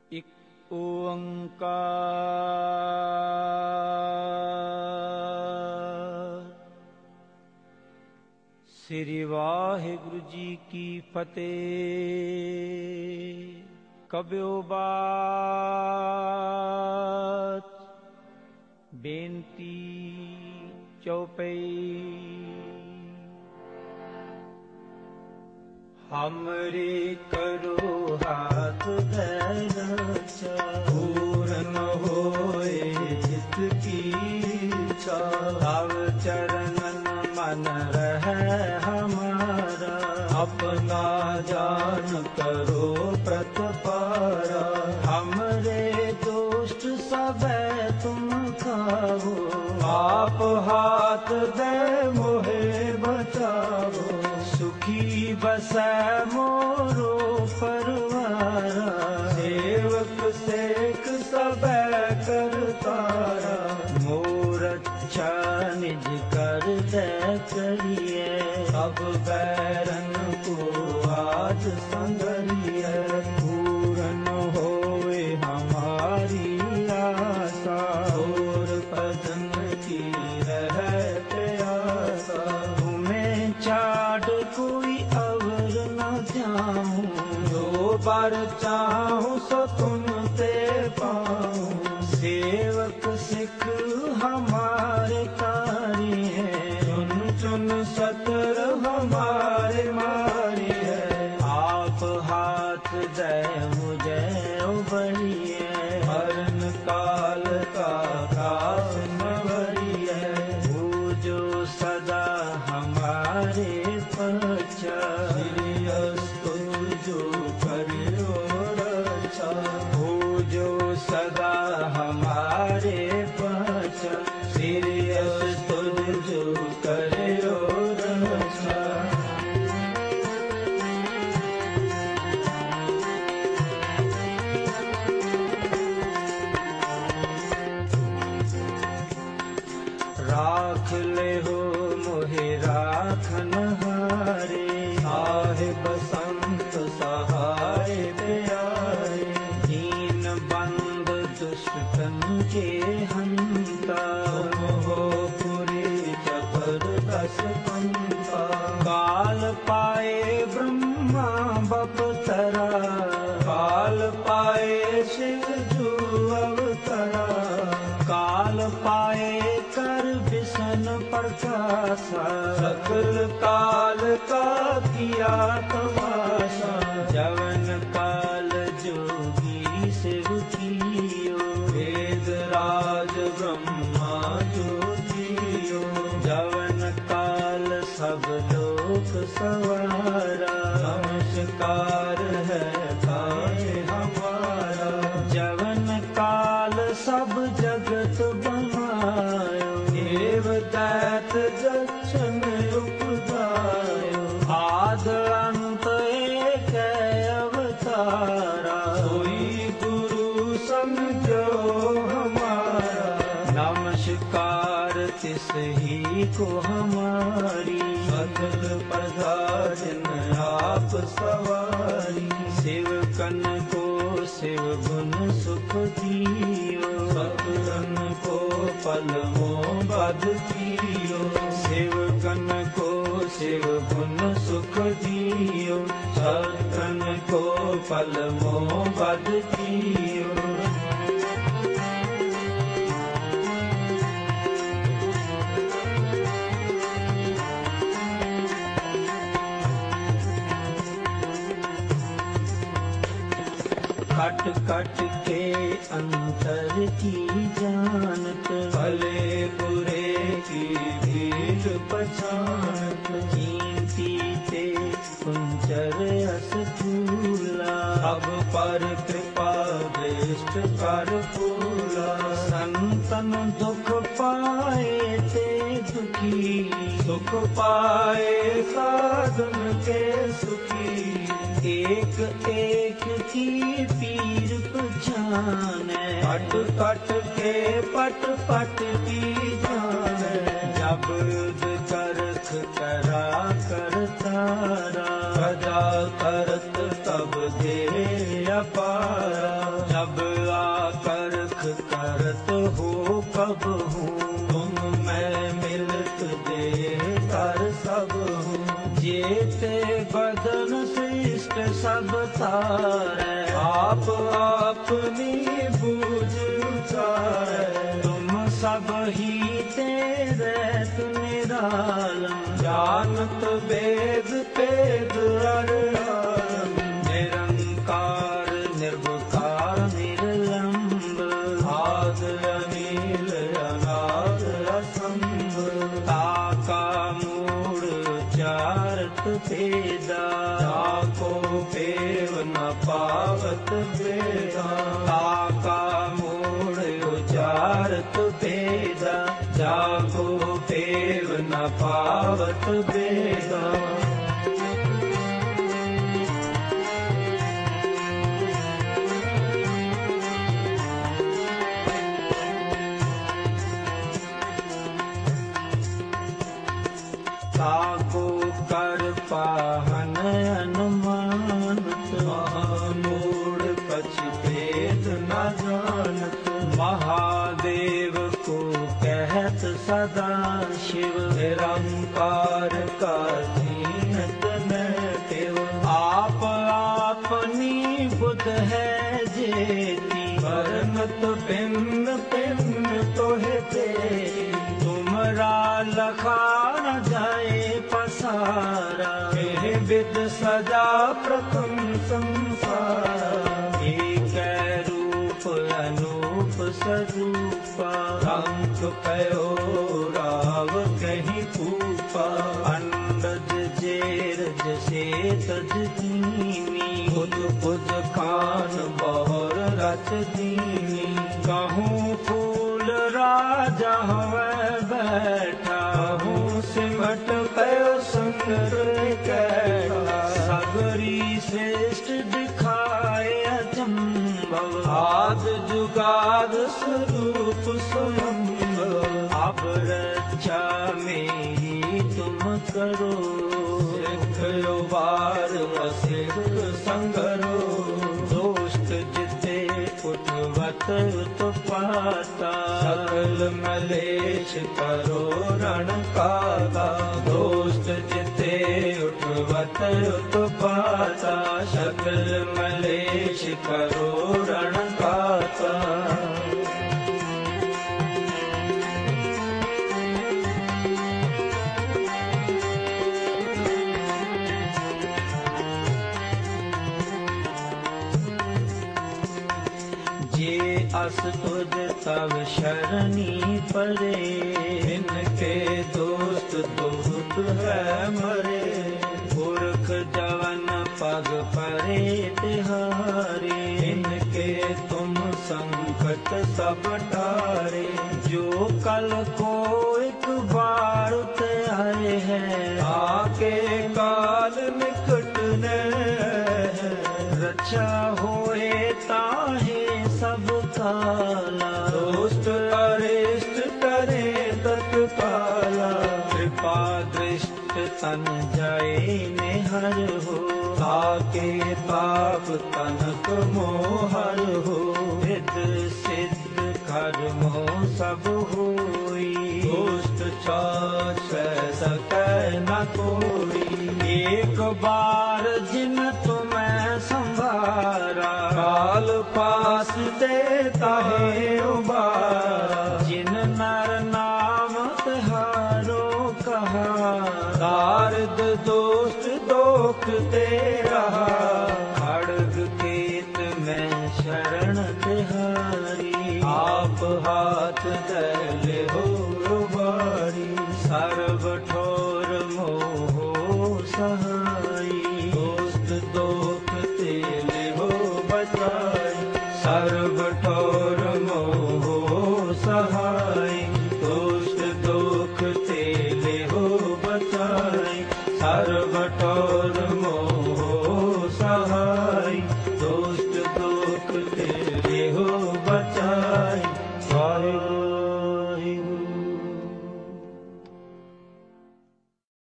इक ओंकार। श्री वाहिगुरु जी की फतेह। कब्यो बात बेनती चौपई। हमरे करो हाथ धरचा, पूर्ण होए जित की इच्छा। तव चरणन मन रहे हमारा, अपना जान करो प्रतिपारा। हमरे दोस्त सबे तुम खाओ, आप हाथ दे मोहे बचाओ। सुखी बसै मोरो परवारा, सेवक सेक सबे करतारा। मोर अच्छा निज कर दे करिए, सब बैरन को आज संगरिए। पूर्ण होए हमारी आशा, और भजन की रहे प्यासा। तुम्हें छाड़ कोई अवर न जाऊं, जो बार चाहूं सो तुम ते पाऊं। सेवक सिख हमारे कारी है, चुन चुन सतर हमारे मारी है। आप हाथ दे मुझे उबरिए, मरण काल का कास न भरिए। पूजो सदा हमारे पक्षा, श्री अस्तु जो करो रक्षा। पूजो सदा हमारे पक्षा, श्री अस्तु जो करो रक्षा। राख ले हो मोहे राखन हारे, साहिब संत सहाय प्यारे। दीन बंद दुष्टन के हंता, हो पुरी चतर दस पंता। काल पाए ब्रह्मा बपतरा, काल पाए शिव जू अवतरा। काल पाए कर विष्ण प्रकाशा, सकल काल का किया तमाशा। जवन काल जोगी शिव कियो, वेद राज ब्रह्मा जोगियो। जवन काल सब लोक सवारा, नमस्कार है काहे हमारा। जवन काल सब जगत बनायो, देव दैत दक्षिण उपदायो। आद अंत एक अवतारा, सोई गुरु समझो हमारा। नमस्कार तिस ही को हमारी, सकल प्रधान आप सवारी। शिव कन को शिव गुण सुख दियो, सतरन को पल मोह बद कियो। शिव कन को शिव गुण सुख दियो, सतरन को पल मोह बद कियो। कट कट के अंतर की जानत, भले बुरे की भीड़ पहचानत। कीमती ते कुंचर अस फूला, सब पर कृपा दृष्ट कर फूला। संतन दुख पाए ते दुखी, सुख पाए साधन के सुखी। एक एक की पीर पहचाने, पट पट के पट पट की जाने। जब करख करा करतारा, सजा करत तब दे अपारा। जब संकट सब तारै। आप अपनी बूझ उचारै। तुम सब ही तेरे निरालम। जानत वेद भेद अर आलम। निरंकार निर्विकार निर्लंब। आद अनील अनाद असंभ। ताका मूढ़ चारत भेदा। ताको पेव न पावत भेदा। ताका मूढ़ उचारत भेदा। जाको पेव न पावत भेदा। ताको कर पाहन अनुमानत। महामूढ़ पछ भेद न जानत। महादेव को कहत सदा शिव। निरंकार का दीनत न केव। आप आपनी बुध है जेती। परमत भिन्न भिन्न तोहे तेरी। तुमरा लखा न जाए पसारा। यह विद सजा प्रथम संसारा। एक रूप अनूप स्वरूपा। अंक पयो राव कहीं पूपा। अंडज जेरज से तज दीनी। खुद खुद खान बहुर रच दीनी। कहूँ फूल राजा हवै बैठा। कहूँ सिमट पयो सुंदर कैठा। सगरी श्रेष्ठ दिखाए अचंभव। आद जुगाद स्वरूप स्वयंभव। अब रक्षा मेरी तुम करो। सिख उबार असिख संगरो। दोस्त जिते उठवत उत्पाता। सकल मलेश करो रण कागा। दोस्त जिते उठवत उत्पाता। सकल मलेश करो रण कागा। अस तुझ तब शरणी परे। इनके दोस्त दुख है मरे। पुरख जवन पग परे तिहारे। इनके तुम संकट सब टारे। जो कल को एक बार ते आए हैं। आके काल निकट ने। रक्षा होए ताहे सब काला। दोस्त अरिष्ट करे तत्काला। कृपा दृष्ट तन जाए निहर हो। ताके पाप तनक मोहर हो। विद सिद्ध कर्मो सब होई। दोस्त छाछ सकै न कोई। एक बार जिन तुम्हें संभारा। काल पास देता है उबारा। जिन नर नाम तिहारो कहा। दारद दोस्त दोख तेरा। खड़ग केत में शरण तिहारी। आप हाथ दले हो रुबारी। सर्व ठोर मोहो सहाई। दोस्त दोख तेले हो बचाई। सर्व ठोर मोहो सहाय। दोस्त दोख तेले हो बचाई। सर्व ठोर मोह